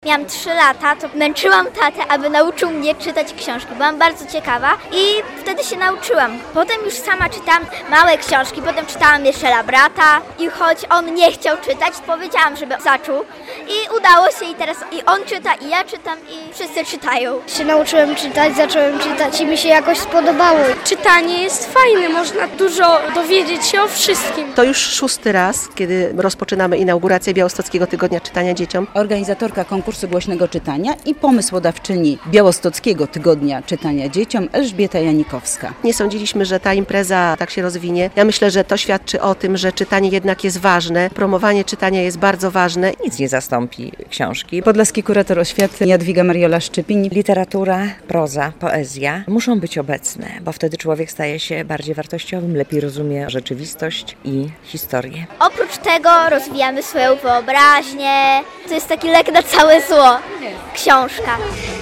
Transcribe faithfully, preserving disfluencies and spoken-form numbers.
Miałam trzy lata, to męczyłam tatę, aby nauczył mnie czytać książki. Byłam bardzo ciekawa i wtedy się nauczyłam. Potem już sama czytałam małe książki, potem czytałam Michela Brata i choć on nie chciał czytać, powiedziałam, żeby zaczął i udało się i teraz i on czyta, i ja czytam, i wszyscy czytają. Się nauczyłem czytać, zacząłem czytać i mi się jakoś spodobało. Czytanie jest fajne, można dużo dowiedzieć się o wszystkim. To już szósty raz, kiedy rozpoczynamy inaugurację Białostockiego Tygodnia Czytania Dzieciom. Organizatorka konkursu głośnego czytania i pomysłodawczyni Białostockiego Tygodnia Czytania Dzieciom Elżbieta Janikowska. Nie sądziliśmy, że ta impreza tak się rozwinie. Ja myślę, że to świadczy o tym, że czytanie jednak jest ważne. Promowanie czytania jest bardzo ważne. Nic nie zastąpi książki. Podlaski kurator oświaty Jadwiga Mariola Szczypiń. Literatura, proza, poezja muszą być obecne, bo wtedy człowiek staje się bardziej wartościowym, lepiej rozumie rzeczywistość i historię. Oprócz tego rozwijamy swoją wyobraźnię. To jest taki lek na całe zło. Książka.